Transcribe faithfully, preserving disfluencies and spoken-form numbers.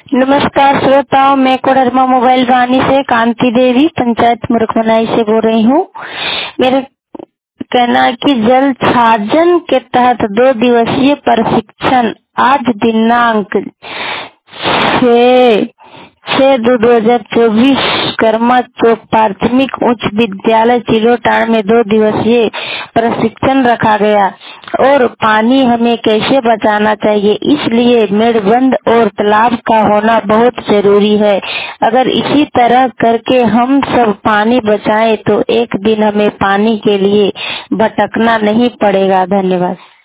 नमस्कार श्रोताओं, मैं कोडरमा मोबाइल वाणी से कांति देवी पंचायत मुरखमनाई से बोल रही हूँ। मेरा कहना है कि जल छाजन के तहत दो दिवसीय प्रशिक्षण आज दिनांक छह छह दो दो हजार चौबीस कर्मा चौक प्राथमिक उच्च विद्यालय चिलोटाण में दो दिवसीय प्रशिक्षण रखा गया और पानी हमें कैसे बचाना चाहिए, इसलिए मेड़बंद और तालाब का होना बहुत जरूरी है। अगर इसी तरह करके हम सब पानी बचाएं तो एक दिन हमें पानी के लिए भटकना नहीं पड़ेगा। धन्यवाद।